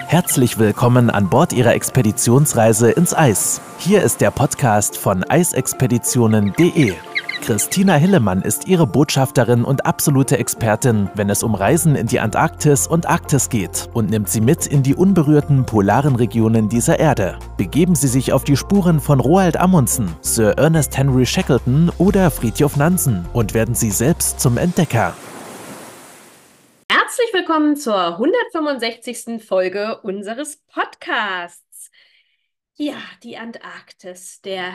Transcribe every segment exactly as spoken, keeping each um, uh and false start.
Herzlich willkommen an Bord Ihrer Expeditionsreise ins Eis. Hier ist der Podcast von eisexpeditionen punkt de. Christina Hillemann ist Ihre Botschafterin und absolute Expertin, wenn es um Reisen in die Antarktis und Arktis geht, und nimmt Sie mit in die unberührten polaren Regionen dieser Erde. Begeben Sie sich auf die Spuren von Roald Amundsen, Sir Ernest Henry Shackleton oder Fridtjof Nansen und werden Sie selbst zum Entdecker. Herzlich willkommen zur hundertfünfundsechzigsten Folge unseres Podcasts. Ja, die Antarktis, der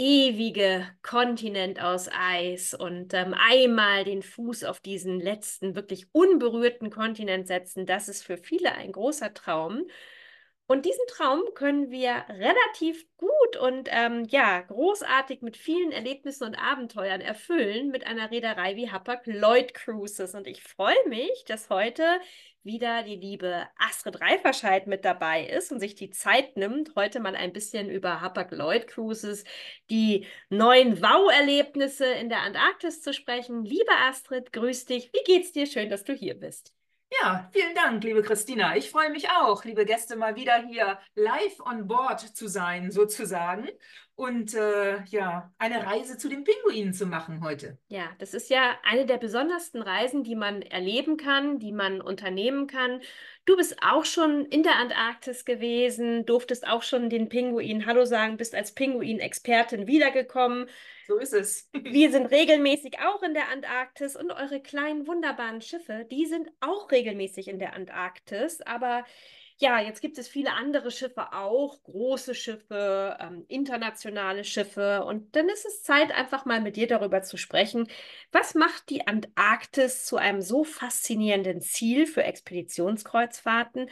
ewige Kontinent aus Eis, und ähm, einmal den Fuß auf diesen letzten, wirklich unberührten Kontinent setzen, das ist für viele ein großer Traum. Und diesen Traum können wir relativ gut und ähm, ja, großartig mit vielen Erlebnissen und Abenteuern erfüllen mit einer Reederei wie Hapag-Lloyd Cruises. Und ich freue mich, dass heute wieder die liebe Astrid Reiferscheid mit dabei ist und sich die Zeit nimmt, heute mal ein bisschen über Hapag-Lloyd Cruises, die neuen Wow-Erlebnisse in der Antarktis zu sprechen. Liebe Astrid, grüß dich. Wie geht's dir? Schön, dass du hier bist. Ja, vielen Dank, liebe Christina. Ich freue mich auch, liebe Gäste, mal wieder hier live on board zu sein, sozusagen. Und äh, ja, eine Reise zu den Pinguinen zu machen heute. Ja, das ist ja eine der besondersten Reisen, die man erleben kann, die man unternehmen kann. Du bist auch schon in der Antarktis gewesen, durftest auch schon den Pinguinen Hallo sagen, bist als Pinguin-Expertin wiedergekommen. So ist es. Wir sind regelmäßig auch in der Antarktis und eure kleinen, wunderbaren Schiffe, die sind auch regelmäßig in der Antarktis. Aber ja, jetzt gibt es viele andere Schiffe auch, große Schiffe, ähm, internationale Schiffe. Und dann ist es Zeit, einfach mal mit dir darüber zu sprechen. Was macht die Antarktis zu einem so faszinierenden Ziel für Expeditionskreuzfahrten?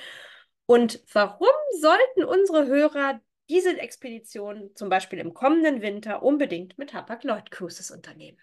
Und warum sollten unsere Hörer diese Expedition zum Beispiel im kommenden Winter unbedingt mit Hapag-Lloyd Cruises unternehmen?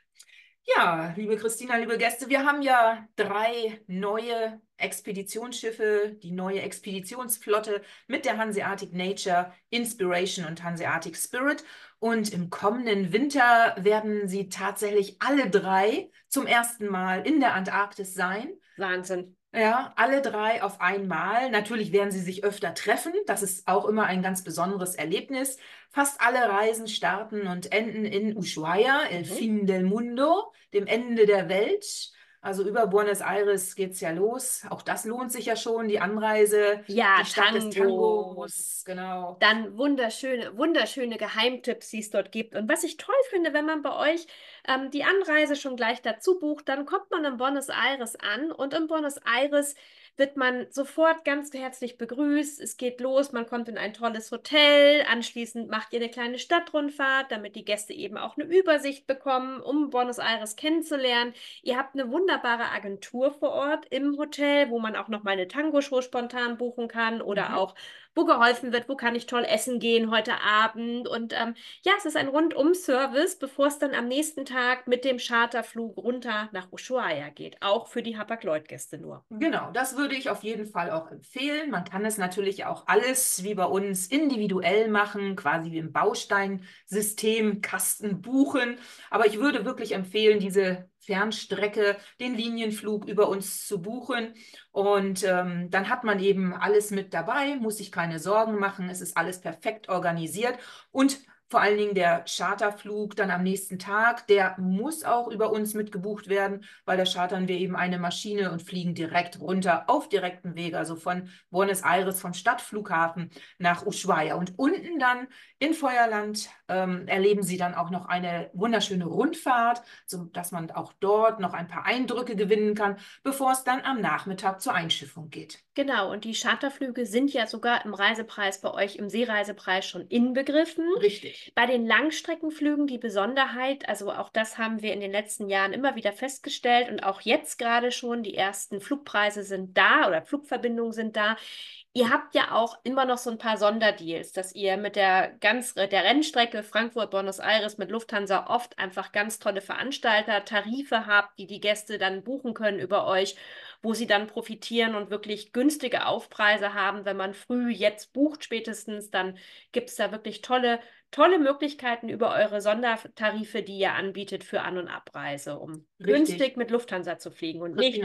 Ja, liebe Christina, liebe Gäste, wir haben ja drei neue Expeditionsschiffe, die neue Expeditionsflotte mit der Hanseatic Nature, Inspiration und Hanseatic Spirit. Und im kommenden Winter werden sie tatsächlich alle drei zum ersten Mal in der Antarktis sein. Wahnsinn. Ja, alle drei auf einmal. Natürlich werden sie sich öfter treffen. Das ist auch immer ein ganz besonderes Erlebnis. Fast alle Reisen starten und enden in Ushuaia, El Mhm. Fin del Mundo, dem Ende der Welt. Also über Buenos Aires geht's ja los. Auch das lohnt sich ja schon, die Anreise. Ja, die Stadt des Tango. Tangos, genau. Dann wunderschöne, wunderschöne Geheimtipps, die es dort gibt. Und was ich toll finde, wenn man bei euch ähm, die Anreise schon gleich dazu bucht, dann kommt man in Buenos Aires an, und in Buenos Aires wird man sofort ganz herzlich begrüßt. Es geht los, man kommt in ein tolles Hotel. Anschließend macht ihr eine kleine Stadtrundfahrt, damit die Gäste eben auch eine Übersicht bekommen, um Buenos Aires kennenzulernen. Ihr habt eine wunderbare Agentur vor Ort im Hotel, wo man auch noch mal eine Tango-Show spontan buchen kann oder Mhm. auch wo geholfen wird, wo kann ich toll essen gehen heute Abend. Und ähm, ja, es ist ein Rundum-Service, bevor es dann am nächsten Tag mit dem Charterflug runter nach Ushuaia geht. Auch für die Hapag-Lloyd-Gäste nur. Genau, das würde ich auf jeden Fall auch empfehlen. Man kann es natürlich auch alles wie bei uns individuell machen, quasi wie im Bausteinsystem, Kasten buchen. Aber ich würde wirklich empfehlen, diese Fernstrecke, den Linienflug über uns zu buchen. Und ähm, dann hat man eben alles mit dabei, muss sich keine Sorgen machen. Es ist alles perfekt organisiert. Und vor allen Dingen der Charterflug dann am nächsten Tag, der muss auch über uns mitgebucht werden, weil da chartern wir eben eine Maschine und fliegen direkt runter auf direktem Weg, also von Buenos Aires, vom Stadtflughafen nach Ushuaia. Und unten dann in Feuerland ähm, erleben Sie dann auch noch eine wunderschöne Rundfahrt, sodass man auch dort noch ein paar Eindrücke gewinnen kann, bevor es dann am Nachmittag zur Einschiffung geht. Genau, und die Charterflüge sind ja sogar im Reisepreis bei euch, im Seereisepreis schon inbegriffen. Richtig. Bei den Langstreckenflügen die Besonderheit, also auch das haben wir in den letzten Jahren immer wieder festgestellt und auch jetzt gerade schon, die ersten Flugpreise sind da oder Flugverbindungen sind da. Ihr habt ja auch immer noch so ein paar Sonderdeals, dass ihr mit der ganz der Rennstrecke Frankfurt-Buenos Aires mit Lufthansa oft einfach ganz tolle Veranstalter, Tarife habt, die die Gäste dann buchen können über euch, wo sie dann profitieren und wirklich günstige Aufpreise haben. Wenn man früh jetzt bucht spätestens, dann gibt es da wirklich tolle, tolle Möglichkeiten über eure Sondertarife, die ihr anbietet für An- und Abreise, um Richtig. günstig mit Lufthansa zu fliegen und nicht Christina,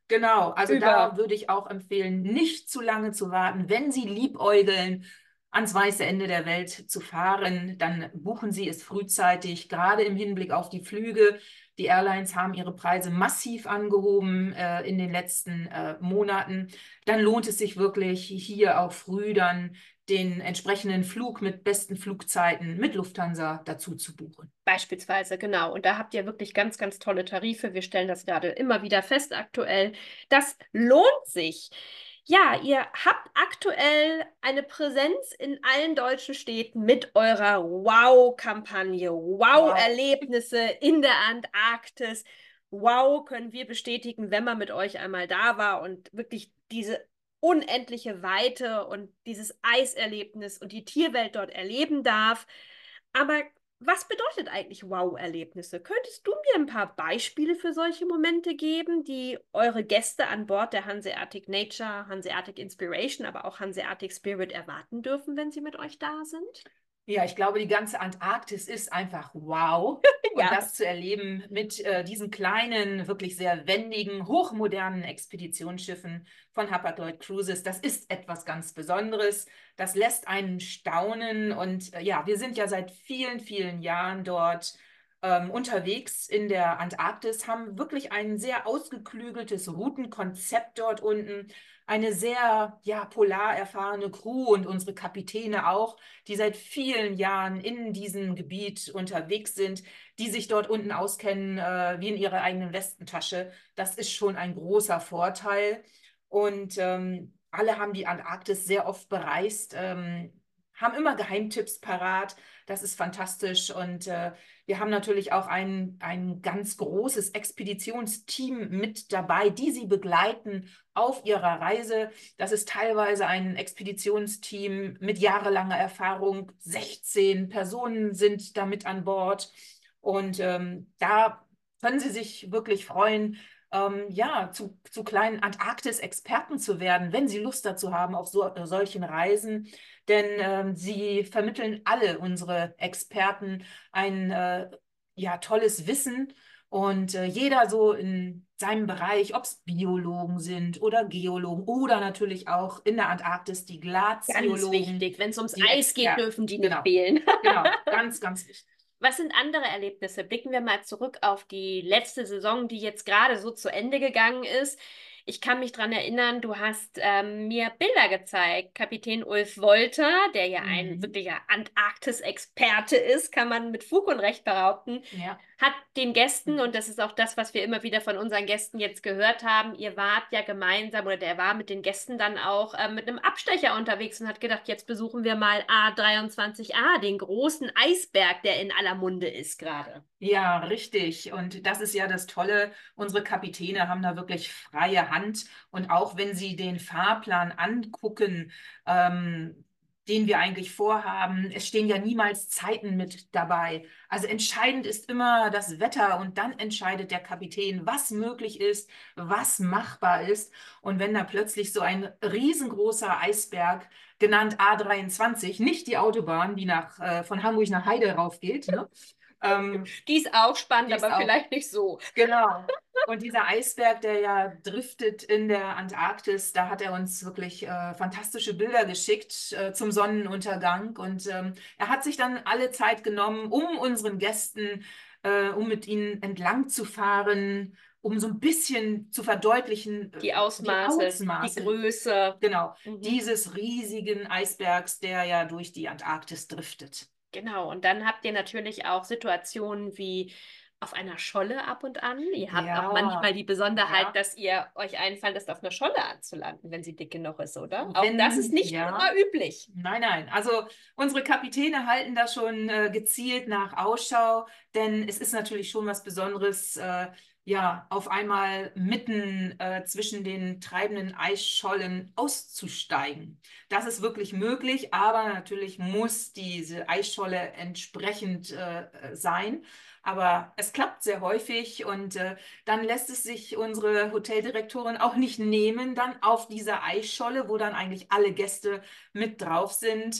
Genau, also Über. da würde ich auch empfehlen, nicht zu lange zu warten. Wenn Sie liebäugeln, ans weiße Ende der Welt zu fahren, dann buchen Sie es frühzeitig, gerade im Hinblick auf die Flüge. Die Airlines haben ihre Preise massiv angehoben äh, in den letzten äh, Monaten. Dann lohnt es sich wirklich, hier auch früh dann den entsprechenden Flug mit besten Flugzeiten mit Lufthansa dazu zu buchen. Beispielsweise, genau. Und da habt ihr wirklich ganz, ganz tolle Tarife. Wir stellen das gerade immer wieder fest aktuell. Das lohnt sich. Ja, ihr habt aktuell eine Präsenz in allen deutschen Städten mit eurer Wow-Kampagne. Wow. Wow-Erlebnisse in der Antarktis. Wow, können wir bestätigen, wenn man mit euch einmal da war und wirklich diese unendliche Weite und dieses Eiserlebnis und die Tierwelt dort erleben darf. Aber was bedeutet eigentlich Wow-Erlebnisse? Könntest du mir ein paar Beispiele für solche Momente geben, die eure Gäste an Bord der Hanseatic Nature, Hanseatic Inspiration, aber auch Hanseatic Spirit erwarten dürfen, wenn sie mit euch da sind? Ja, ich glaube, die ganze Antarktis ist einfach wow. Und Ja. das zu erleben mit äh, diesen kleinen, wirklich sehr wendigen, hochmodernen Expeditionsschiffen von Hapag-Lloyd Cruises, das ist etwas ganz Besonderes. Das lässt einen staunen. Und äh, ja, wir sind ja seit vielen, vielen Jahren dort ähm, unterwegs in der Antarktis, haben wirklich ein sehr ausgeklügeltes Routenkonzept dort unten. Eine sehr ja, polar erfahrene Crew und unsere Kapitäne auch, die seit vielen Jahren in diesem Gebiet unterwegs sind, die sich dort unten auskennen, äh, wie in ihrer eigenen Westentasche. Das ist schon ein großer Vorteil. Und ähm, alle haben die Antarktis sehr oft bereist, ähm, haben immer Geheimtipps parat. Das ist fantastisch. Und äh, wir haben natürlich auch ein, ein ganz großes Expeditionsteam mit dabei, die sie begleiten auf ihrer Reise. Das ist teilweise ein Expeditionsteam mit jahrelanger Erfahrung. sechzehn Personen sind damit an Bord. Und ähm, da können Sie sich wirklich freuen, ähm, ja, zu, zu kleinen Antarktis-Experten zu werden, wenn Sie Lust dazu haben auf so, äh, solchen Reisen. Denn ähm, sie vermitteln alle unsere Experten ein äh, ja, tolles Wissen. Und äh, jeder so in seinem Bereich, ob es Biologen sind oder Geologen oder natürlich auch in der Antarktis die Ganz Glaziologen. wichtig. Wenn es ums die Eis geht, Experten. dürfen die nicht Genau. fehlen. Genau, ganz, ganz wichtig. Was sind andere Erlebnisse? Blicken wir mal zurück auf die letzte Saison, die jetzt gerade so zu Ende gegangen ist. Ich kann mich daran erinnern, du hast ähm, mir Bilder gezeigt. Kapitän Ulf Wolter, der ja ein Mhm. wirklicher Antarktis-Experte ist, kann man mit Fug und Recht behaupten, Ja. hat den Gästen, und das ist auch das, was wir immer wieder von unseren Gästen jetzt gehört haben, ihr wart ja gemeinsam, oder der war mit den Gästen dann auch äh, mit einem Abstecher unterwegs und hat gedacht, jetzt besuchen wir mal A dreiundzwanzig a, den großen Eisberg, der in aller Munde ist gerade. Ja, richtig. Und das ist ja das Tolle. Unsere Kapitäne haben da wirklich freie Hand. Und auch wenn sie den Fahrplan angucken, ähm, den wir eigentlich vorhaben, es stehen ja niemals Zeiten mit dabei. Also entscheidend ist immer das Wetter und dann entscheidet der Kapitän, was möglich ist, was machbar ist. Und wenn da plötzlich so ein riesengroßer Eisberg, genannt A dreiundzwanzig, nicht die Autobahn, die nach, äh, von Hamburg nach Heide raufgeht, ne? Ähm, Die ist auch spannend, die ist aber auch, vielleicht nicht so. genau. Und dieser Eisberg, der ja driftet in der Antarktis, da hat er uns wirklich äh, fantastische Bilder geschickt äh, zum Sonnenuntergang. Und ähm, er hat sich dann alle Zeit genommen, um unseren Gästen, äh, um mit ihnen entlang zu fahren, um so ein bisschen zu verdeutlichen, Die Ausmaße, die Ausmaße, die Größe. genau, Mhm. dieses riesigen Eisbergs, der ja durch die Antarktis driftet. Genau, und dann habt ihr natürlich auch Situationen wie auf einer Scholle ab und an. Ihr habt Ja, auch manchmal die Besonderheit, ja. dass ihr euch einfallen lasst, auf einer Scholle anzulanden, wenn sie dick genug ist, oder? Auch Wenn, das ist nicht ja. immer üblich. Nein, nein. Also unsere Kapitäne halten da schon äh, gezielt nach Ausschau, denn es ist natürlich schon was Besonderes, äh, ja, auf einmal mitten äh, zwischen den treibenden Eisschollen auszusteigen. Das ist wirklich möglich, aber natürlich muss diese Eisscholle entsprechend äh, sein. Aber es klappt sehr häufig und äh, dann lässt es sich unsere Hoteldirektorin auch nicht nehmen, dann auf dieser Eisscholle, wo dann eigentlich alle Gäste mit drauf sind,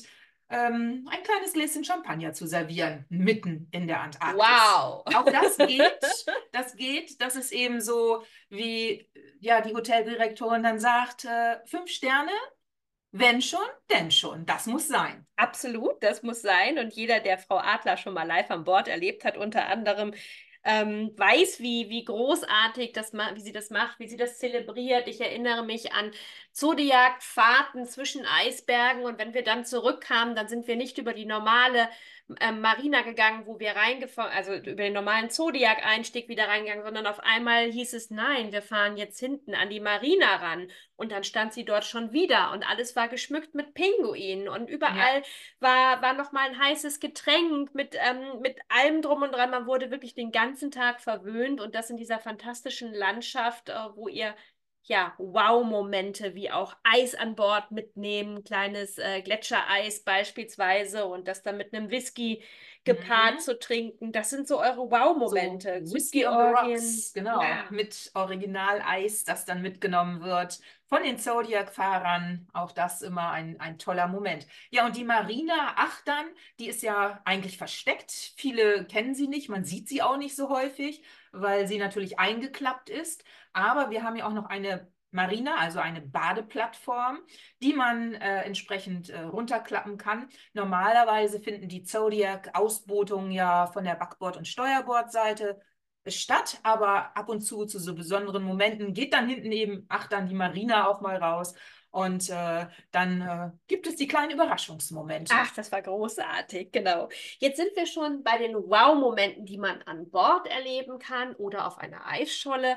ähm, ein kleines Gläschen Champagner zu servieren, mitten in der Antarktis. Wow. Auch das geht. Das geht. Das ist eben so, wie ja, die Hoteldirektorin dann sagt, äh, fünf Sterne, wenn schon, denn schon. Das muss sein. Absolut, das muss sein. Und jeder, der Frau Adler schon mal live an Bord erlebt hat, unter anderem, ähm, weiß, wie, wie großartig das wie sie das macht, wie sie das zelebriert. Ich erinnere mich an Zodiac-Fahrten zwischen Eisbergen, und wenn wir dann zurückkamen, dann sind wir nicht über die normale ähm, Marina gegangen, wo wir reingefahren, also über den normalen Zodiac-Einstieg wieder reingegangen, sondern auf einmal hieß es, nein, wir fahren jetzt hinten an die Marina ran. Und dann stand sie dort schon wieder und alles war geschmückt mit Pinguinen und überall Ja. war, war nochmal ein heißes Getränk mit, ähm, mit allem drum und dran. Man wurde wirklich den ganzen Tag verwöhnt, und das in dieser fantastischen Landschaft, äh, wo ihr ja Wow-Momente wie auch Eis an Bord mitnehmen, kleines äh, Gletschereis beispielsweise, und das dann mit einem Whisky gepaart Mhm. zu trinken. Das sind so eure So Wow-Momente. Whisky on the Georgien. Rocks, genau, Ja. mit Originaleis, das dann mitgenommen wird von den Zodiac-Fahrern. Auch das immer ein, ein toller Moment. Ja, und die Marina Achtern, die ist ja eigentlich versteckt. Viele kennen sie nicht, man sieht sie auch nicht so häufig, weil sie natürlich eingeklappt ist. Aber wir haben ja auch noch eine Marina, also eine Badeplattform, die man äh, entsprechend äh, runterklappen kann. Normalerweise finden die Zodiac-Ausbotungen ja von der Backbord- und Steuerbordseite statt, aber ab und zu zu so besonderen Momenten geht dann hinten eben, ach, dann die Marina auch mal raus, und äh, dann äh, gibt es die kleinen Überraschungsmomente. Ach, das war großartig, genau. Jetzt sind wir schon bei den Wow-Momenten, die man an Bord erleben kann oder auf einer Eisscholle.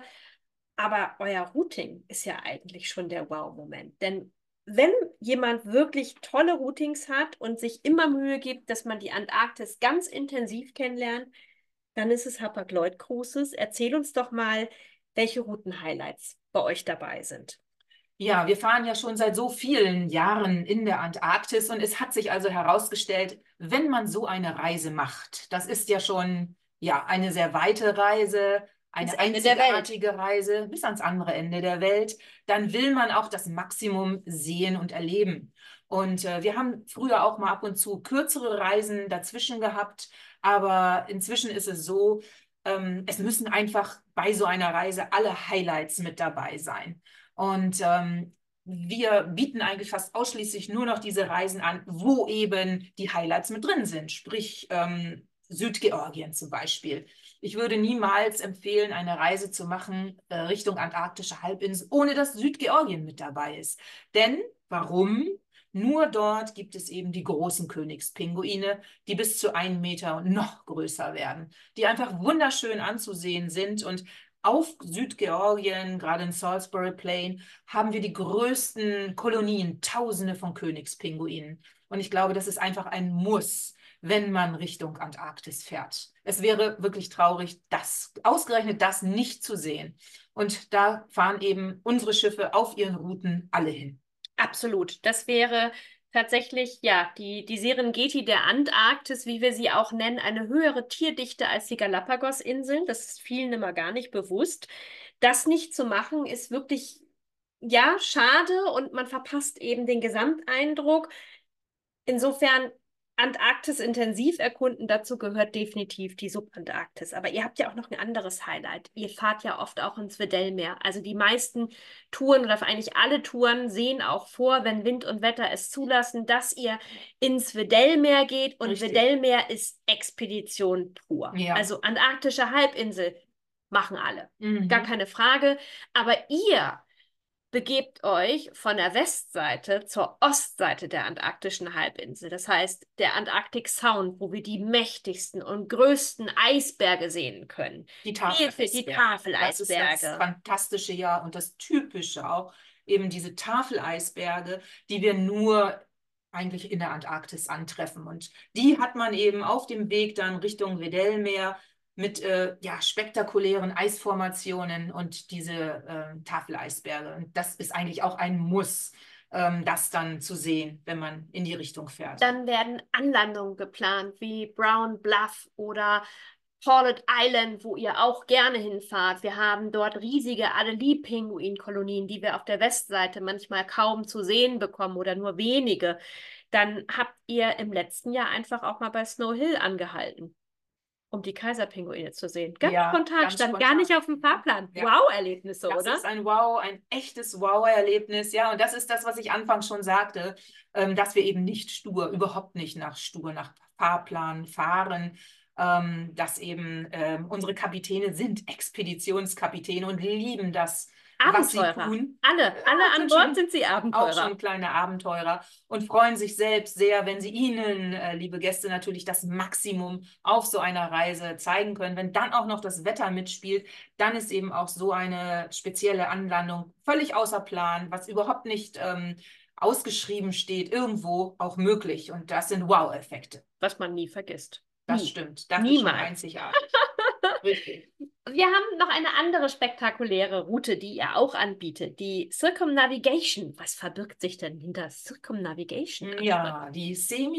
Aber euer Routing ist ja eigentlich schon der Wow-Moment. Denn wenn jemand wirklich tolle Routings hat und sich immer Mühe gibt, dass man die Antarktis ganz intensiv kennenlernt, dann ist es Hapag-Lloyd Cruises. Erzähl uns doch mal, welche Routen-Highlights bei euch dabei sind. Ja, wir fahren ja schon seit so vielen Jahren in der Antarktis, und es hat sich also herausgestellt, wenn man so eine Reise macht, das ist ja schon ja eine sehr weite Reise, Ins eine Ende der Welt. einzigartige Reise bis ans andere Ende der Welt, dann will man auch das Maximum sehen und erleben. Und äh, wir haben früher auch mal ab und zu kürzere Reisen dazwischen gehabt, aber inzwischen ist es so, ähm, es müssen einfach bei so einer Reise alle Highlights mit dabei sein. Und ähm, wir bieten eigentlich fast ausschließlich nur noch diese Reisen an, wo eben die Highlights mit drin sind, sprich ähm, Südgeorgien zum Beispiel. Ich würde niemals empfehlen, eine Reise zu machen äh, Richtung antarktische Halbinsel, ohne dass Südgeorgien mit dabei ist. Denn warum? Nur dort gibt es eben die großen Königspinguine, die bis zu einen Meter und noch größer werden, die einfach wunderschön anzusehen sind. Und auf Südgeorgien, gerade in Salisbury Plain, haben wir die größten Kolonien, Tausende von Königspinguinen. Und ich glaube, das ist einfach ein Muss, wenn man Richtung Antarktis fährt. Es wäre wirklich traurig, das, ausgerechnet das nicht zu sehen. Und da fahren eben unsere Schiffe auf ihren Routen alle hin. Absolut. Das wäre tatsächlich, ja, die, die Serengeti der Antarktis, wie wir sie auch nennen, eine höhere Tierdichte als die Galapagos-Inseln. Das ist vielen immer gar nicht bewusst. Das nicht zu machen, ist wirklich, ja, schade, und man verpasst eben den Gesamteindruck. Insofern Antarktis intensiv erkunden, dazu gehört definitiv die Subantarktis. Aber ihr habt ja auch noch ein anderes Highlight. Ihr fahrt ja oft auch ins Weddellmeer. Also die meisten Touren oder eigentlich alle Touren sehen auch vor, wenn Wind und Wetter es zulassen, dass ihr ins Weddellmeer geht. Und Richtig. Weddellmeer ist Expedition pur. Ja. Also antarktische Halbinsel machen alle. Mhm. Gar keine Frage. Aber ihr begebt euch von der Westseite zur Ostseite der antarktischen Halbinsel. Das heißt, der Antarctic Sound, wo wir die mächtigsten und größten Eisberge sehen können. Die Tafeleisberge. Die Tafeleisberge. Das ist das Fantastische, ja, und das Typische auch, eben diese Tafeleisberge, die wir nur eigentlich in der Antarktis antreffen. Und die hat man eben auf dem Weg dann Richtung Weddellmeer mit äh, ja, spektakulären Eisformationen und diese äh, Tafeleisberge. Und das ist eigentlich auch ein Muss, ähm, das dann zu sehen, wenn man in die Richtung fährt. Dann werden Anlandungen geplant, wie Brown Bluff oder Paulet Island, wo ihr auch gerne hinfahrt. Wir haben dort riesige Adelie-Pinguinkolonien, die wir auf der Westseite manchmal kaum zu sehen bekommen oder nur wenige. Dann habt ihr im letzten Jahr einfach auch mal bei Snow Hill angehalten, um die Kaiserpinguine zu sehen. Ganz Ja, spontan, ganz stand spontan. gar nicht auf dem Fahrplan. Ja. Wow-Erlebnisse, Das oder? ist ein Wow, ein echtes Wow-Erlebnis. Ja, und das ist das, was ich anfangs schon sagte, ähm, dass wir eben nicht stur, überhaupt nicht nach stur, nach Fahrplan fahren. Ähm, dass eben ähm, unsere Kapitäne sind Expeditionskapitäne und lieben das, was sie Abenteurer. tun. Alle, alle Ja, an sind Bord schon sind sie auch Abenteurer. schon kleine Abenteurer und freuen sich selbst sehr, wenn sie Ihnen, äh, liebe Gäste, natürlich das Maximum auf so einer Reise zeigen können. Wenn dann auch noch das Wetter mitspielt, dann ist eben auch so eine spezielle Anlandung völlig außer Plan, was überhaupt nicht ähm, ausgeschrieben steht, irgendwo auch möglich. Und das sind Wow-Effekte. Was man nie vergisst. Das Nie. stimmt. Das ist schon Niemals. einzigartig. Richtig. Wir haben noch eine andere spektakuläre Route, die ihr auch anbietet, die Circumnavigation. Was verbirgt sich denn hinter Circumnavigation? Ja, die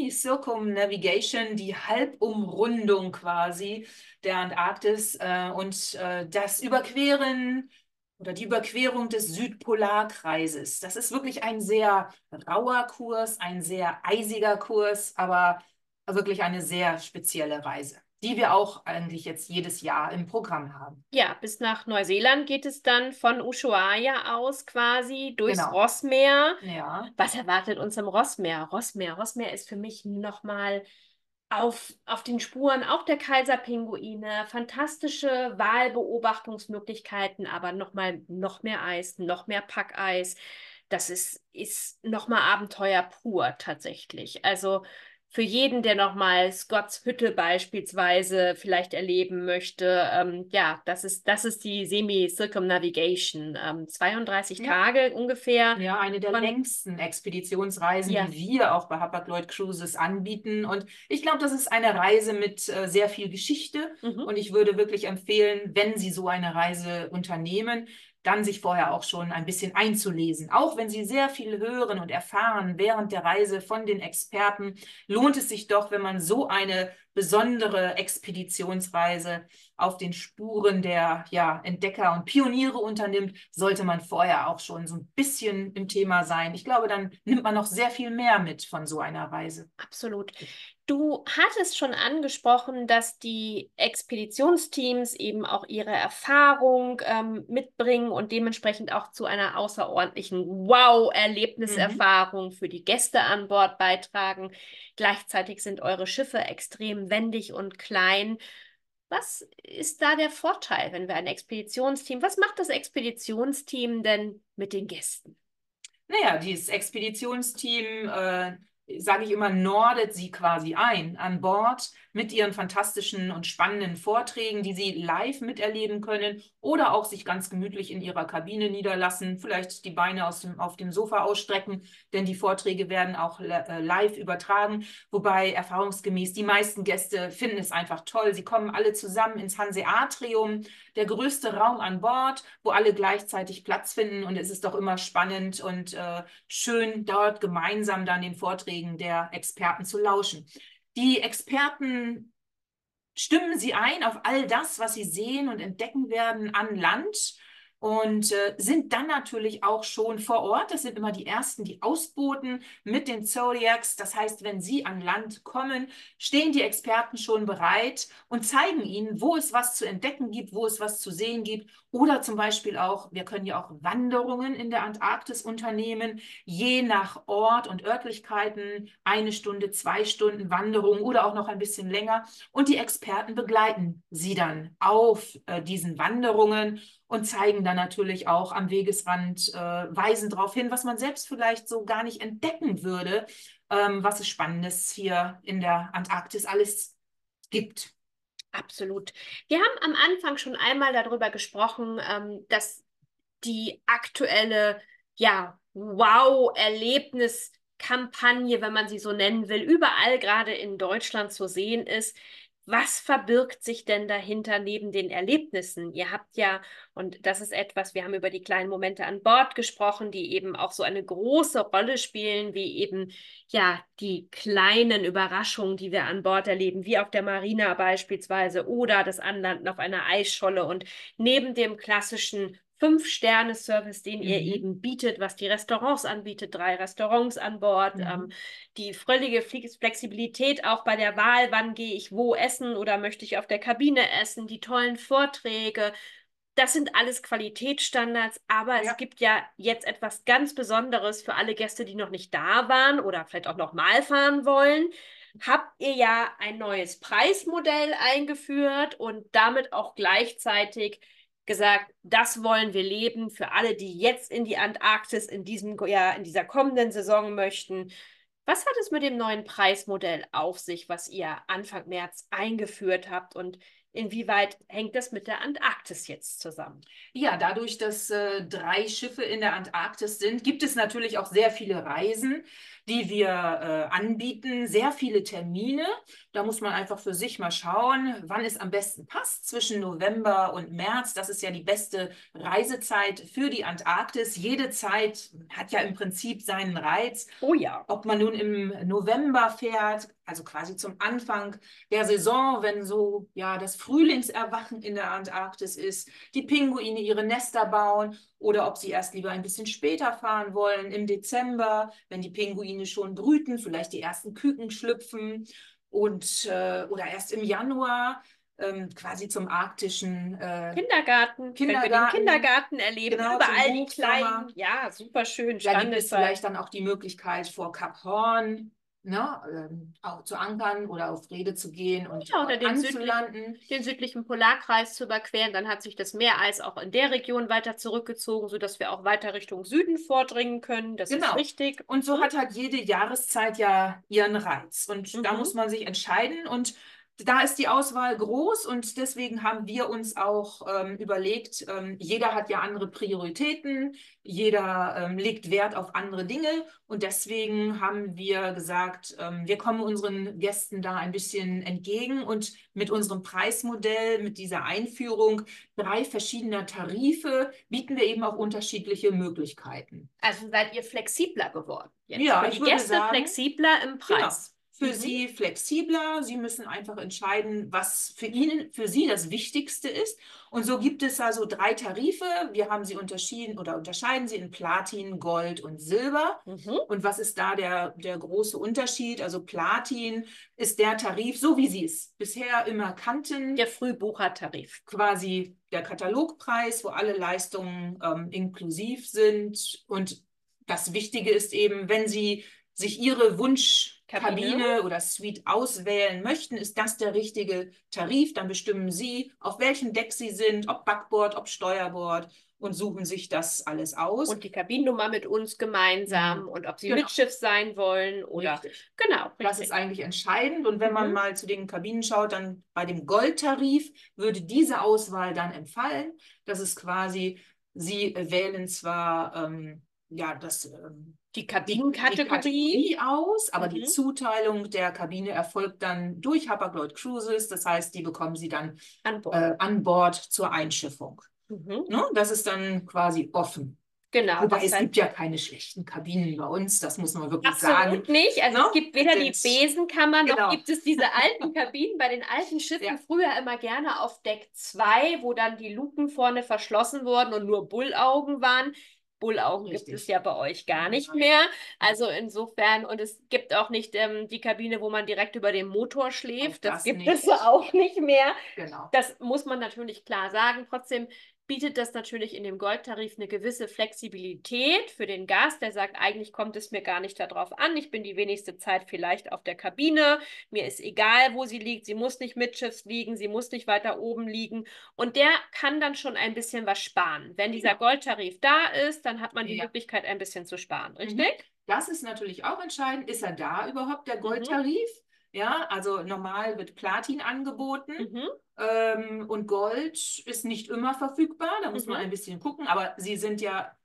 Semi-Circumnavigation, die Halbumrundung quasi der Antarktis äh, und äh, das Überqueren oder die Überquerung des Südpolarkreises. Das ist wirklich ein sehr rauer Kurs, ein sehr eisiger Kurs, aber wirklich eine sehr spezielle Reise, die wir auch eigentlich jetzt jedes Jahr im Programm haben. Ja, bis nach Neuseeland geht es dann von Ushuaia aus quasi durchs Genau. Rossmeer. Ja. Was erwartet uns im Rossmeer? Rossmeer. Rossmeer ist für mich nochmal auf, auf den Spuren auch der Kaiserpinguine. Fantastische Walbeobachtungsmöglichkeiten, aber nochmal noch mehr Eis, noch mehr Packeis. Das ist, ist nochmal Abenteuer pur tatsächlich. Also für jeden, der nochmal Scotts Hütte beispielsweise vielleicht erleben möchte, ähm, ja, das ist, das ist die Semi-Circumnavigation. Ähm, zweiunddreißig Ja. Tage ungefähr. Ja, eine der Von- längsten Expeditionsreisen, Ja. die wir auch bei Hapag-Lloyd Cruises anbieten. Und ich glaube, das ist eine Reise mit äh, sehr viel Geschichte. Mhm. Und ich würde wirklich empfehlen, wenn Sie so eine Reise unternehmen, dann sich vorher auch schon ein bisschen einzulesen. Auch wenn Sie sehr viel hören und erfahren während der Reise von den Experten, lohnt es sich doch, wenn man so eine besondere Expeditionsreise auf den Spuren der ja, Entdecker und Pioniere unternimmt, sollte man vorher auch schon so ein bisschen im Thema sein. Ich glaube, dann nimmt man noch sehr viel mehr mit von so einer Reise. Absolut. Du hattest schon angesprochen, dass die Expeditionsteams eben auch ihre Erfahrung ähm, mitbringen und dementsprechend auch zu einer außerordentlichen Wow-Erlebniserfahrung für die Gäste an Bord beitragen. Gleichzeitig sind eure Schiffe extrem wendig und klein. Was ist da der Vorteil, wenn wir ein Expeditionsteam, was macht das Expeditionsteam denn mit den Gästen? Naja, dieses Expeditionsteam, äh, sage ich immer, nordet sie quasi ein an Bord mit ihren fantastischen und spannenden Vorträgen, die sie live miterleben können oder auch sich ganz gemütlich in ihrer Kabine niederlassen, vielleicht die Beine aus dem, auf dem Sofa ausstrecken, denn die Vorträge werden auch äh, live übertragen, wobei erfahrungsgemäß die meisten Gäste finden es einfach toll. Sie kommen alle zusammen ins Hanseatrium, der größte Raum an Bord, wo alle gleichzeitig Platz finden und es ist doch immer spannend und äh, schön, dort gemeinsam dann den Vorträgen der Experten zu lauschen. Die Experten stimmen sie ein auf all das, was sie sehen und entdecken werden an Land und äh, sind dann natürlich auch schon vor Ort. Das sind immer die Ersten, die ausboten mit den Zodiacs. Das heißt, wenn sie an Land kommen, stehen die Experten schon bereit und zeigen ihnen, wo es was zu entdecken gibt, wo es was zu sehen gibt. Oder zum Beispiel auch, wir können ja auch Wanderungen in der Antarktis unternehmen, je nach Ort und Örtlichkeiten, eine Stunde, zwei Stunden Wanderung oder auch noch ein bisschen länger. Und die Experten begleiten sie dann auf äh, diesen Wanderungen und zeigen dann natürlich auch am Wegesrand, äh, weisen darauf hin, was man selbst vielleicht so gar nicht entdecken würde, ähm, was es Spannendes hier in der Antarktis alles gibt. Absolut. Wir haben am Anfang schon einmal darüber gesprochen, ähm, dass die aktuelle, ja, Wow-Erlebniskampagne, wenn man sie so nennen will, überall gerade in Deutschland zu sehen ist. Was verbirgt sich denn dahinter neben den Erlebnissen? Ihr habt ja, und das ist etwas, wir haben über die kleinen Momente an Bord gesprochen, die eben auch so eine große Rolle spielen, wie eben ja die kleinen Überraschungen, die wir an Bord erleben, wie auf der Marina beispielsweise oder das Anlanden auf einer Eisscholle. Und neben dem klassischen Fünf-Sterne-Service, den ihr Mhm. eben bietet, was die Restaurants anbietet, drei Restaurants an Bord, Mhm. ähm, die völlige Flexibilität auch bei der Wahl, wann gehe ich wo essen oder möchte ich auf der Kabine essen, die tollen Vorträge. Das sind alles Qualitätsstandards, aber es Ja. gibt ja jetzt etwas ganz Besonderes für alle Gäste, die noch nicht da waren oder vielleicht auch noch mal fahren wollen. Habt ihr ja ein neues Preismodell eingeführt und damit auch gleichzeitig gesagt, das wollen wir leben für alle, die jetzt in die Antarktis in diesem Jahr, in dieser kommenden Saison möchten. Was hat es mit dem neuen Preismodell auf sich, was ihr Anfang März eingeführt habt und inwieweit hängt das mit der Antarktis jetzt zusammen? Ja, dadurch, dass äh, drei Schiffe in der Antarktis sind, gibt es natürlich auch sehr viele Reisen, die wir äh, anbieten, sehr viele Termine. Da muss man einfach für sich mal schauen, wann es am besten passt zwischen November und März. Das ist ja die beste Reisezeit für die Antarktis. Jede Zeit hat ja im Prinzip seinen Reiz. Oh ja. Ob man nun im November fährt, also quasi zum Anfang der Saison, wenn so ja das Frühlingserwachen in der Antarktis ist, die Pinguine ihre Nester bauen, oder ob sie erst lieber ein bisschen später fahren wollen, im Dezember, wenn die Pinguine schon brüten, vielleicht die ersten Küken schlüpfen, und äh, oder erst im Januar, ähm, quasi zum arktischen äh, Kindergarten, wenn wir den Kindergarten. Kindergarten erleben, Genau, zum überall die Hochsommer. kleinen, ja, super schön, Da gibt es Standeszeit. vielleicht dann auch die Möglichkeit, vor Kap Horn, ne, ähm, auch zu ankern oder auf Rede zu gehen und Ja, oder dort den südlichen, anzulanden. den südlichen Polarkreis zu überqueren. Dann hat sich das Meereis auch in der Region weiter zurückgezogen, sodass wir auch weiter Richtung Süden vordringen können. Das ist Genau. richtig. Und so Mhm. hat halt jede Jahreszeit ja ihren Reiz. Und da Mhm. muss man sich entscheiden. Und da ist die Auswahl groß. Und deswegen haben wir uns auch ähm, überlegt, ähm, jeder hat ja andere Prioritäten, jeder ähm, legt Wert auf andere Dinge. Und deswegen haben wir gesagt, ähm, wir kommen unseren Gästen da ein bisschen entgegen. Und mit unserem Preismodell, mit dieser Einführung drei verschiedener Tarife, bieten wir eben auch unterschiedliche Möglichkeiten. Also seid ihr flexibler geworden jetzt. Ja, Für ich die würde Gäste sagen, flexibler im genau, Preis. für Mhm. Sie flexibler. Sie müssen einfach entscheiden, was für Ihnen, für Sie das Wichtigste ist. Und so gibt es also drei Tarife. Wir haben sie unterschieden oder unterscheiden sie in Platin, Gold und Silber. Mhm. Und was ist da der, der große Unterschied? Also Platin ist der Tarif, so wie Sie es bisher immer kannten. Der Frühbuchertarif. Quasi der Katalogpreis, wo alle Leistungen ähm, inklusiv sind. Und das Wichtige ist eben, wenn Sie sich Ihre Wunschkabine Kabine. oder Suite auswählen möchten, ist das der richtige Tarif. Dann bestimmen Sie, auf welchem Deck Sie sind, ob Backbord, ob Steuerbord, und suchen sich das alles aus. Und die Kabinennummer mit uns gemeinsam Mhm. und ob sie Genau. Mitschiff sein wollen oder Richtig. genau, richtig. Das ist eigentlich entscheidend. Und wenn man Mhm. mal zu den Kabinen schaut, dann bei dem Goldtarif würde diese Auswahl dann entfallen. Das ist quasi, Sie wählen zwar ähm, ja, das, ähm, die die, die Kabinenkategorie. Kategorie aus, aber Mhm. die Zuteilung der Kabine erfolgt dann durch Hapag-Lloyd Cruises. Das heißt, die bekommen Sie dann An Bord. äh, an Bord zur Einschiffung. Mhm. Ne? Das ist dann quasi offen. Genau. Wobei das es heißt, gibt ja keine schlechten Kabinen bei uns, das muss man wirklich absolut sagen. nicht. Also No? es gibt weder die Sind- Besenkammer noch Genau. gibt es diese alten Kabinen. Bei den alten Schiffen Ja. früher immer gerne auf Deck zwei, wo dann die Luken vorne verschlossen wurden und nur Bullaugen waren. Bullaugen gibt Richtig. es ja bei euch gar nicht Nein. mehr. Also insofern, und es gibt auch nicht ähm, die Kabine, wo man direkt über dem Motor schläft. Auch Das, das gibt nicht. es auch nicht mehr. Genau. Das muss man natürlich klar sagen. Trotzdem bietet das natürlich in dem Goldtarif eine gewisse Flexibilität für den Gast, der sagt, eigentlich kommt es mir gar nicht darauf an. Ich bin die wenigste Zeit vielleicht auf der Kabine. Mir ist egal, wo sie liegt. Sie muss nicht mitschiffs liegen. Sie muss nicht weiter oben liegen. Und der kann dann schon ein bisschen was sparen. Wenn dieser Goldtarif da ist, dann hat man die Ja. Möglichkeit, ein bisschen zu sparen. Richtig? Mhm. Das ist natürlich auch entscheidend. Ist er da überhaupt, der Goldtarif? Ja, also normal wird Platin angeboten. Mhm. Ähm, und Gold ist nicht immer verfügbar. Da muss Mhm. man ein bisschen gucken. Aber Sie sind ja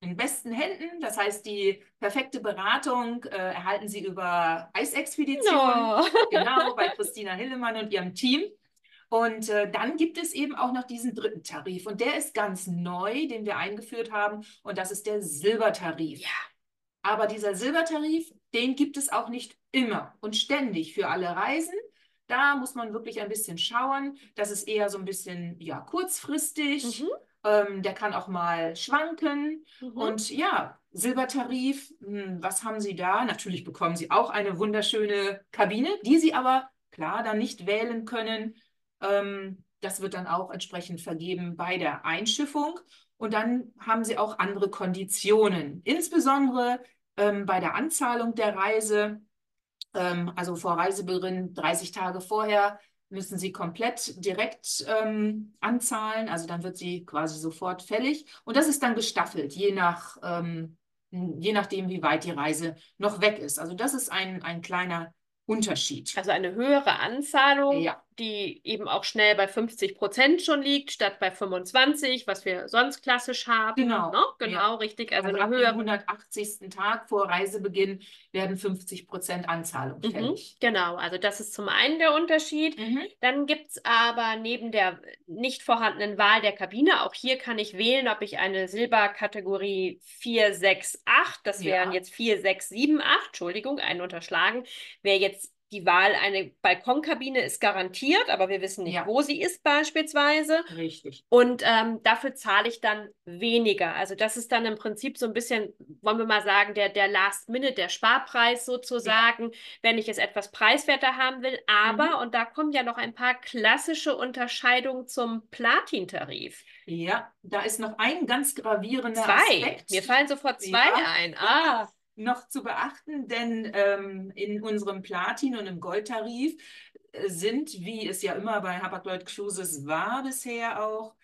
in besten Händen. Das heißt, die perfekte Beratung äh, erhalten Sie über Eisexpedition. No. Genau, bei Christina Hillemann und ihrem Team. Und äh, dann gibt es eben auch noch diesen dritten Tarif. Und der ist ganz neu, den wir eingeführt haben. Und das ist der Silbertarif. Ja. Aber dieser Silbertarif, den gibt es auch nicht immer und ständig für alle Reisen. Da muss man wirklich ein bisschen schauen. Das ist eher so ein bisschen ja, kurzfristig. Mhm. Ähm, der kann auch mal schwanken. Mhm. Und ja, Silbertarif, hm, was haben Sie da? Natürlich bekommen Sie auch eine wunderschöne Kabine, die Sie aber klar dann nicht wählen können. Ähm, das wird dann auch entsprechend vergeben bei der Einschiffung. Und dann haben Sie auch andere Konditionen, insbesondere ähm, bei der Anzahlung der Reise. Ähm, also vor Reisebeginn dreißig Tage vorher müssen Sie komplett direkt ähm, anzahlen. Also dann wird sie quasi sofort fällig. Und das ist dann gestaffelt, je nach, ähm, je nachdem, wie weit die Reise noch weg ist. Also das ist ein, ein kleiner Unterschied. Also eine höhere Anzahlung, Ja. die eben auch schnell bei fünfzig Prozent schon liegt, statt bei fünfundzwanzig, was wir sonst klassisch haben. Genau. Ne? Genau, Ja. richtig. Also, Also eine ab dem höhere. hundertachtzigsten Tag vor Reisebeginn werden fünfzig Prozent Anzahlung Mhm, fällig. genau, also das ist zum einen der Unterschied. Mhm. Dann gibt es aber neben der nicht vorhandenen Wahl der Kabine, auch hier kann ich wählen, ob ich eine Silberkategorie vier, sechs, acht, das wären Ja. jetzt vier, sechs, sieben, acht, Entschuldigung, einen unterschlagen, wäre jetzt die Wahl, eine Balkonkabine ist garantiert, aber wir wissen nicht, Ja. wo sie ist beispielsweise. Richtig. Und ähm, dafür zahle ich dann weniger. Also das ist dann im Prinzip so ein bisschen, wollen wir mal sagen, der, der Last Minute, der Sparpreis sozusagen, ja. wenn ich es etwas preiswerter haben will. Aber, Mhm. und da kommen ja noch ein paar klassische Unterscheidungen zum Platin-Tarif. Ja, da ist noch ein ganz gravierender Zwei. Aspekt. Mir fallen sofort zwei ja. ein. Ah. noch zu beachten, denn ähm, in unserem Platin- und im Goldtarif äh, sind, wie es ja immer bei Hapag-Lloyd Cruises war bisher auch,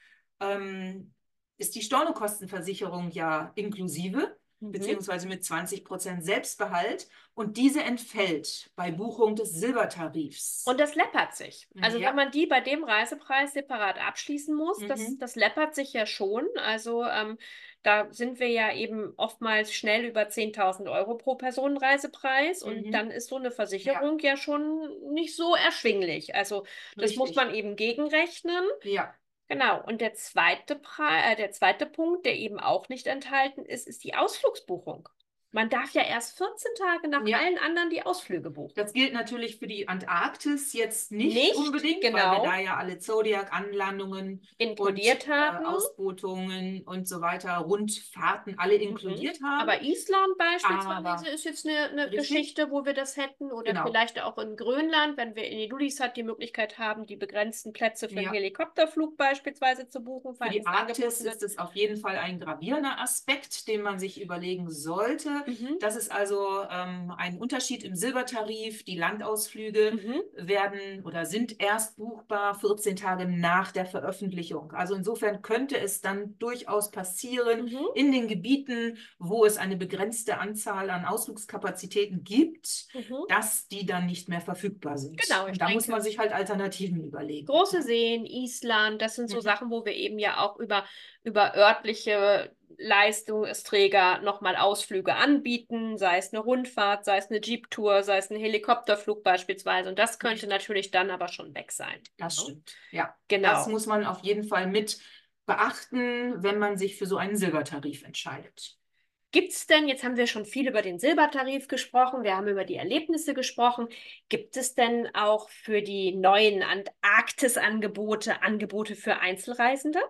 ähm, ist die Stornokostenversicherung ja inklusive, mhm. beziehungsweise mit zwanzig Prozent Selbstbehalt. Und diese entfällt bei Buchung des Silbertarifs. Und das läppert sich. Also ja. wenn man die bei dem Reisepreis separat abschließen muss, mhm. das, das läppert sich ja schon. Also ähm, da sind wir ja eben oftmals schnell über zehntausend Euro pro Person Reisepreis. Und mhm. dann ist so eine Versicherung ja. ja schon nicht so erschwinglich. Also das Richtig. muss man eben gegenrechnen. Ja. Genau. Und der zweite, Pre äh, der zweite Punkt, der eben auch nicht enthalten ist, ist die Ausflugsbuchung. Man darf ja erst vierzehn Tage nach ja. allen anderen die Ausflüge buchen. Das gilt natürlich für die Antarktis jetzt nicht, nicht unbedingt, genau. weil wir da ja alle Zodiac-Anlandungen inkludiert und haben. Äh, Ausbootungen und so weiter, Rundfahrten alle inkludiert mhm. haben. Aber Island beispielsweise Aber ist jetzt eine, eine Geschichte, wo wir das hätten. Oder genau. vielleicht auch in Grönland, wenn wir in Ilulissat die Möglichkeit haben, die begrenzten Plätze für ja. einen Helikopterflug beispielsweise zu buchen. Für die Arktis ist es auf jeden Fall ein gravierender Aspekt, den man sich überlegen sollte. Mhm. Das ist also ähm, ein Unterschied im Silbertarif. Die Landausflüge mhm. werden oder sind erst buchbar vierzehn Tage nach der Veröffentlichung. Also insofern könnte es dann durchaus passieren, mhm. in den Gebieten, wo es eine begrenzte Anzahl an Ausflugskapazitäten gibt, mhm. dass die dann nicht mehr verfügbar sind. Genau, und da denke, muss man sich halt Alternativen überlegen. Große Seen, Island, das sind so mhm. Sachen, wo wir eben ja auch über, über örtliche Leistungsträger nochmal Ausflüge anbieten, sei es eine Rundfahrt, sei es eine Jeep-Tour, sei es ein Helikopterflug beispielsweise. Und das könnte natürlich dann aber schon weg sein. Das stimmt, ja. Genau. Das muss man auf jeden Fall mit beachten, wenn man sich für so einen Silbertarif entscheidet. Gibt es denn, jetzt haben wir schon viel über den Silbertarif gesprochen, wir haben über die Erlebnisse gesprochen, gibt es denn auch für die neuen Antarktis-Angebote Angebote für Einzelreisende?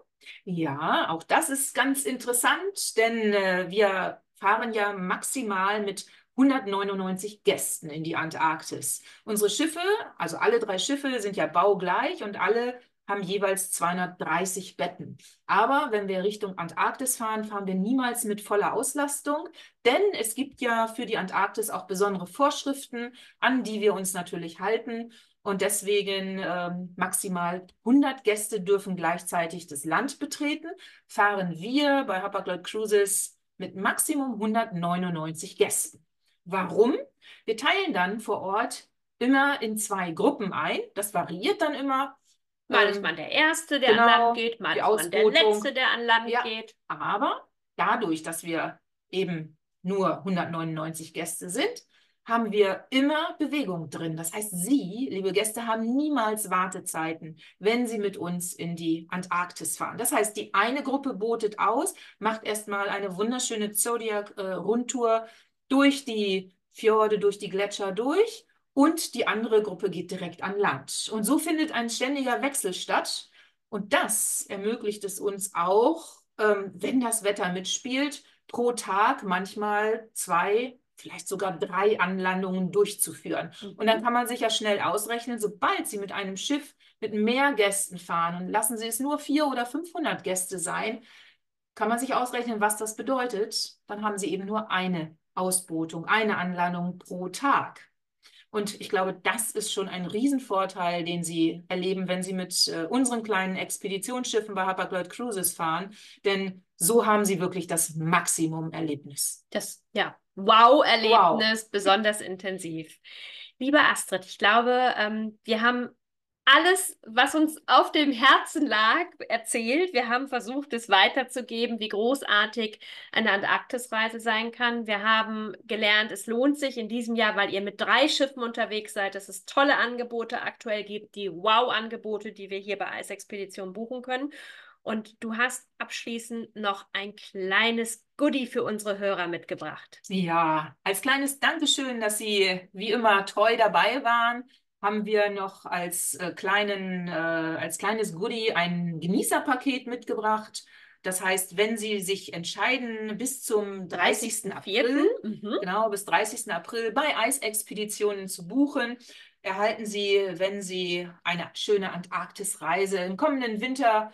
Ja, auch das ist ganz interessant, denn äh, wir fahren ja maximal mit hundertneunundneunzig Gästen in die Antarktis. Unsere Schiffe, also alle drei Schiffe, sind ja baugleich und alle haben jeweils zweihundertdreißig Betten. Aber wenn wir Richtung Antarktis fahren, fahren wir niemals mit voller Auslastung, denn es gibt ja für die Antarktis auch besondere Vorschriften, an die wir uns natürlich halten. Und deswegen ähm, maximal hundert Gäste dürfen gleichzeitig das Land betreten. Fahren wir bei Hapag-Lloyd Cruises mit Maximum hundertneunundneunzig Gästen. Warum? Wir teilen dann vor Ort immer in zwei Gruppen ein. Das variiert dann immer. Mal ist man der Erste, der genau, an Land geht, mal ist man der Ausbotung. Letzte, der an Land ja, geht. Aber dadurch, dass wir eben nur hundertneunundneunzig Gäste sind, haben wir immer Bewegung drin. Das heißt, Sie, liebe Gäste, haben niemals Wartezeiten, wenn Sie mit uns in die Antarktis fahren. Das heißt, die eine Gruppe bootet aus, macht erstmal eine wunderschöne Zodiac-Rundtour durch die Fjorde, durch die Gletscher durch und die andere Gruppe geht direkt an Land. Und so findet ein ständiger Wechsel statt. Und das ermöglicht es uns auch, ähm, wenn das Wetter mitspielt, pro Tag manchmal zwei, vielleicht sogar drei Anlandungen durchzuführen. Und dann kann man sich ja schnell ausrechnen, sobald Sie mit einem Schiff mit mehr Gästen fahren und lassen Sie es nur vierhundert oder fünfhundert Gäste sein, kann man sich ausrechnen, was das bedeutet. Dann haben Sie eben nur eine Ausbootung, eine Anlandung pro Tag. Und ich glaube, das ist schon ein Riesenvorteil, den Sie erleben, wenn Sie mit äh, unseren kleinen Expeditionsschiffen bei Hapag-Lloyd Cruises fahren. Denn so haben Sie wirklich das Maximum-Erlebnis. Das, ja, Wow-Erlebnis, Wow. besonders intensiv. Liebe Astrid, ich glaube, ähm, wir haben alles, was uns auf dem Herzen lag, erzählt. Wir haben versucht, es weiterzugeben, wie großartig eine Antarktisreise sein kann. Wir haben gelernt, es lohnt sich in diesem Jahr, weil ihr mit drei Schiffen unterwegs seid, dass es tolle Angebote aktuell gibt, die Wow-Angebote, die wir hier bei Eisexpedition buchen können. Und du hast abschließend noch ein kleines Goodie für unsere Hörer mitgebracht. Ja, als kleines Dankeschön, dass Sie wie immer treu dabei waren, haben wir noch als, äh, kleinen, äh, als kleines Goodie ein Genießerpaket mitgebracht. Das heißt, wenn Sie sich entscheiden, bis zum dreißigsten April, Mhm. genau, bis dreißigsten April bei Eisexpeditionen zu buchen, erhalten Sie, wenn Sie eine schöne Antarktisreise im kommenden Winter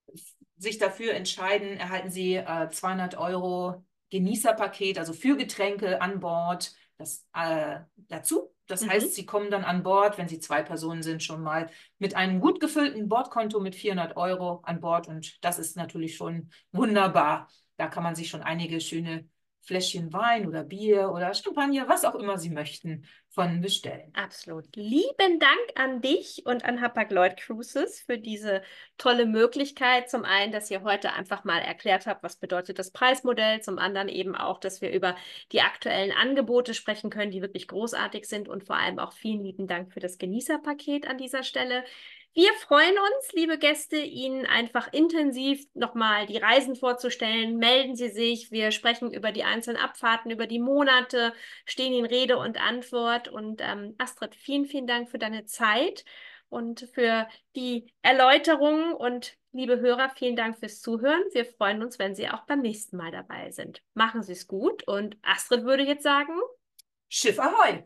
sich dafür entscheiden, erhalten Sie äh, zweihundert Euro Genießerpaket, also für Getränke an Bord, das äh, dazu. Das Mhm. heißt, Sie kommen dann an Bord, wenn Sie zwei Personen sind, schon mal mit einem gut gefüllten Bordkonto mit vierhundert Euro an Bord. Und das ist natürlich schon wunderbar. Da kann man sich schon einige schöne Fläschchen Wein oder Bier oder Champagner, was auch immer Sie möchten, von bestellen. Absolut. Lieben Dank an dich und an Hapag-Lloyd Cruises für diese tolle Möglichkeit. Zum einen, dass ihr heute einfach mal erklärt habt, was bedeutet das Preismodell. Zum anderen eben auch, dass wir über die aktuellen Angebote sprechen können, die wirklich großartig sind. Und vor allem auch vielen lieben Dank für das Genießerpaket an dieser Stelle. Wir freuen uns, liebe Gäste, Ihnen einfach intensiv nochmal die Reisen vorzustellen. Melden Sie sich. Wir sprechen über die einzelnen Abfahrten, über die Monate, stehen Ihnen Rede und Antwort. Und ähm, Astrid, vielen, vielen Dank für deine Zeit und für die Erläuterungen. Und liebe Hörer, vielen Dank fürs Zuhören. Wir freuen uns, wenn Sie auch beim nächsten Mal dabei sind. Machen Sie es gut. Und Astrid würde jetzt sagen: Schiff Ahoi!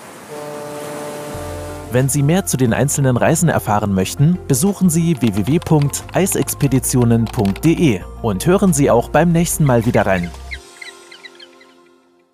Wenn Sie mehr zu den einzelnen Reisen erfahren möchten, besuchen Sie w w w punkt eisexpeditionen punkt de und hören Sie auch beim nächsten Mal wieder rein.